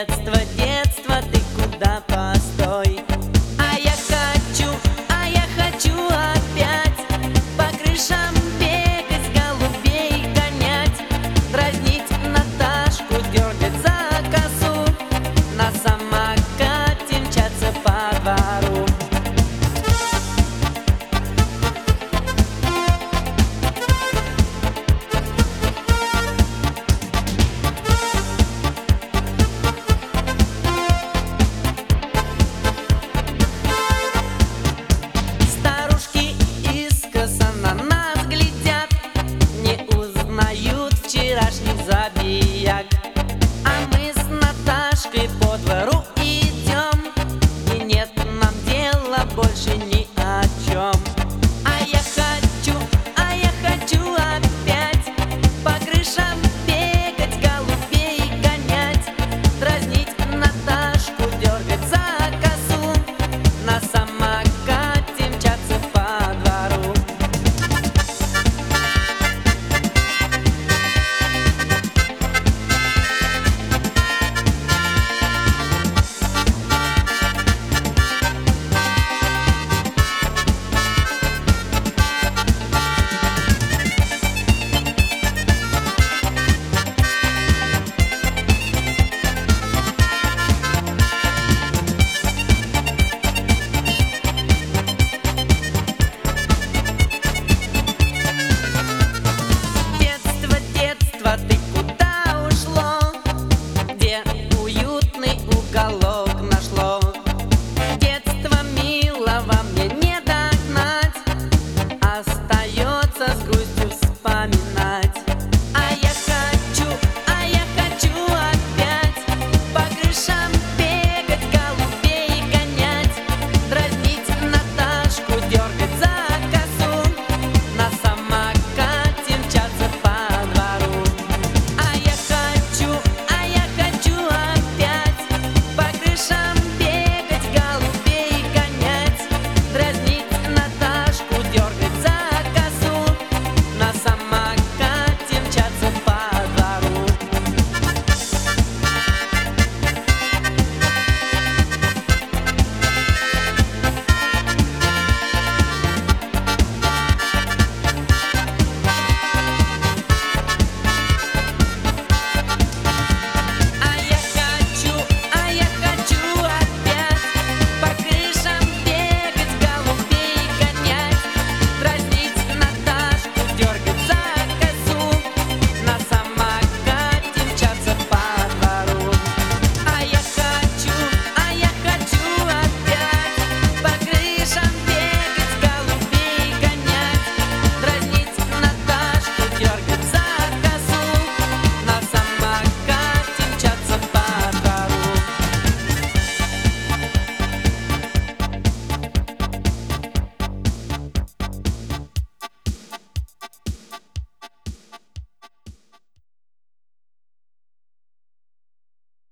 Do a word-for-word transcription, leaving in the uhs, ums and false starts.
Детство, детство, ты куда, постой. А я хочу, а я хочу опять по крышам бегать, голубей гонять, дразнить Наташку, дергать за косу, на самокате мчаться по двору. Вчерашних забияк, а мы с Наташкой по двору идем, и нет нам дела больше ни о чем. А я хочу, а я хочу опять по крышам бегать, голубей гонять, дразнить Наташку, дергать за косу, на самокате мчаться по двору. Ты куда ушло? Где уютный уголок?